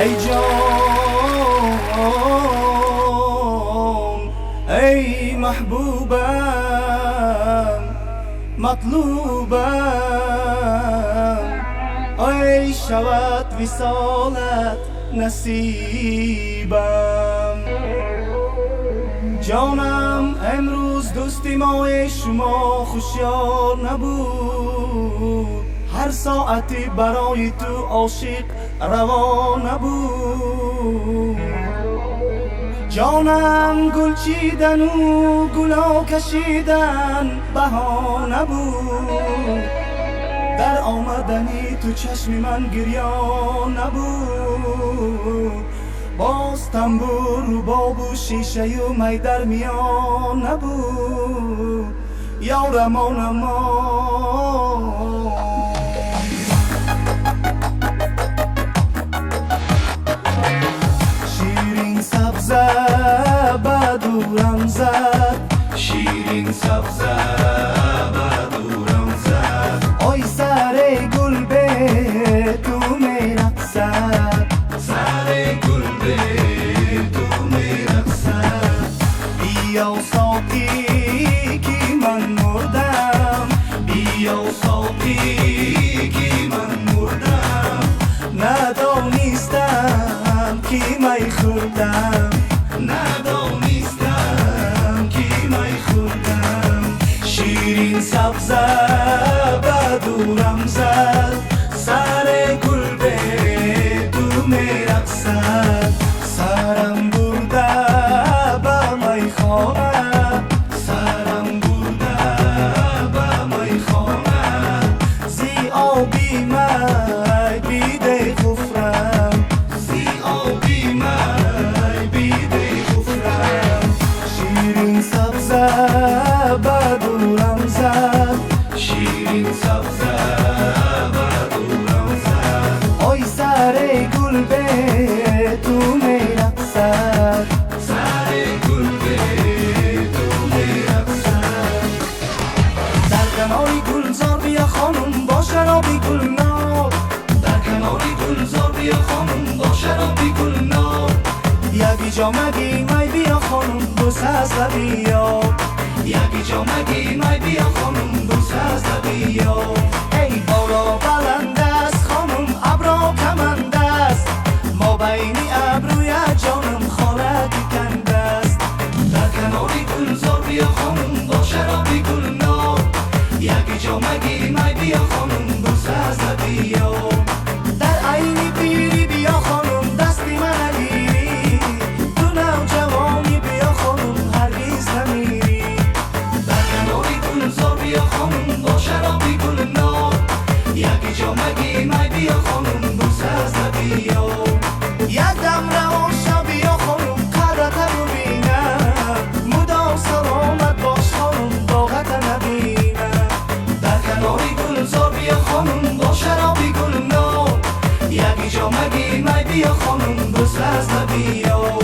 ای جان ای محبوبم مطلوبم، ای شود وصالت نصیبم. جانم امروز دوستی مای شما خوشیار نبود، هر ساعتی برای تو عاشق روا نبود. جانم گل چیدن و گلا کشیدن بها نبود، در آمدنی تو چشم من گریان نبود. باز تنبور رو باب و شیشه و می در میان نبود. یارم شیرین سبزه بدورم زد، شیرین سبزه بدورم زد، آی سر گل به تو می رقصد، سر گل به تو می رقصد. بیا ساقی که من مردم، بیا ساقی که من مردم، ندانستم که می خوردم، ندانستم که می خوردم. شیرین سبزه بدورم زد، سر گل به تو می رقصد. سرم برده به میخانه، سرم برده به میخانه، زی آبی می بیده غفرم، زی آبی می بیده غفرم. شیرین سبزه بدورم زد، شیرین سبزه بدورم زد، آی سر گل به تو می رقصد، سر گل به تو می رقصد. در کنار گلزار بیا خانم با شرابی گلنار، در کنار گلزار بیا خانم با شرابی گلنار، یکی جامگی می بیا خانم بوسه از لبی یار، یکی جامگی می بیا خانم بوسه از لبی یار. ای بالا بلند است خانم ابرا کمند است، ما بین ابروی جانم خالقی کنده است. در کنار گلزار بیا خانم با شرابی گلنار، یکی جامگی می بیا خانم بوسه از لبی یار. در عین پیری بیا خانم دستی من گیری، تو نوجوانی بیا خانم هرگز نمیری. در کنار گلزار بیا خانم با شرابی گلنار، یکی جامگی می بیا خانم بوسه از لبی یار. یک دم رواشا بیا خانم قدرت ببینم، مدام سلامت باش خانم باغت نبینم. در کنار گلزار بیا خانم با شرابی گلنار، یکی جامگی می بیا خانم بوسه از لبی یار.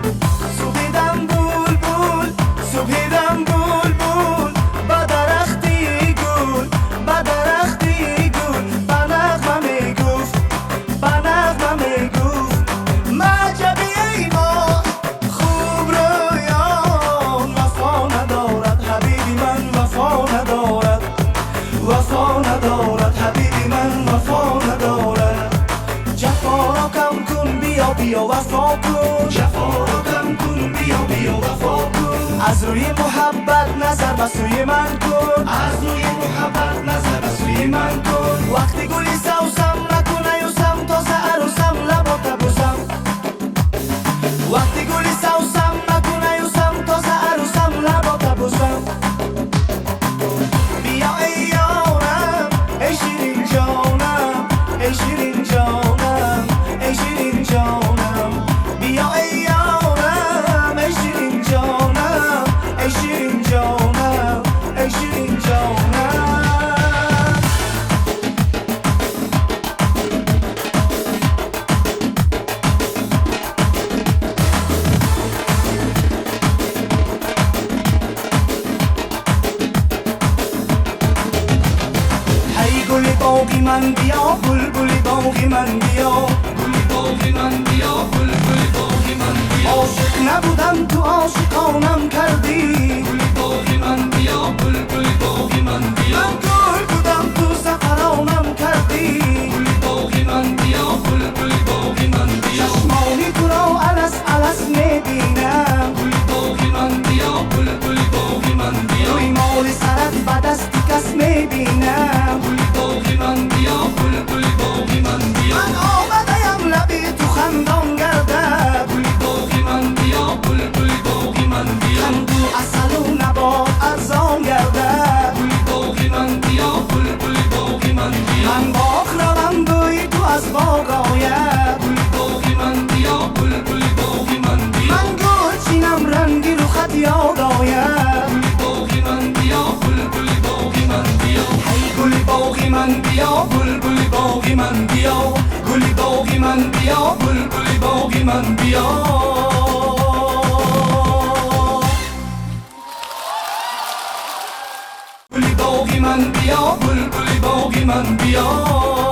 سویدم بلبل سویدم بلبل به درختی گل، به درختی گل به نغمه میگفت، به نغمه میگفت معجبی ای ما خوب رویان وفا ندارد حبیبی من، وفا ندارد، وفا ندارد حبیبی من، وفا ندارد. جفا را کم کن بیا بیا وفا کن، جفا را کم کن بیا بیا وفا کن، از روی محبت نظر به سوی من کن، از روی محبت نظر به سوی من کن. وقتی گلی سوسم نکنه یوسم تازه عروسم لبات بوسم، وقتی گلی سوسم نکنه یوسم تازه عروسم لبات بوسم. بیا ای یارم ای شیرین جانم، ای شیرین جانم، ای شیرین جانم. بیا ای یارم ای شیرین جانم، ای شیرین جانم، ای شیرین جانم. گل باغی من بیا، بلبل باغی من بیا، گل باغ باغی من بیا بلبل باغی من بیا عاشق نبودم تو عاشقانم کردی گل باغی من بیا بلبل باغی من بیا من گل بودم تو سفرانم کردی گل باغی من بیا بلبل باغی من بیا چشمانی تو را علس علس میبینم گل باغی من بیا بلبل باغی من بیا روی مال سرت به دست کس میبینم گل باغی من بیا بلبل باغی من بیا من آمدیم لبی تو خندان گردد گل باغی من بیا بلبل باغی من بیا خندو اصل و نبات ارزان گردد گل باغی من بیا بلبل باغی من بیا من باغ روم بوی تو از باغ آید گل باغی من بیا بلبل باغی من بیا من گل چینم رنگی رو خط یاد آید گل باغی من بیا بلبل باغی من بیا ای گل باغی من بیا بلبل باغی من بیا گل باغی من بیا بلبل باغی من بیا گل باغی من بیا بلبل باغی من بیا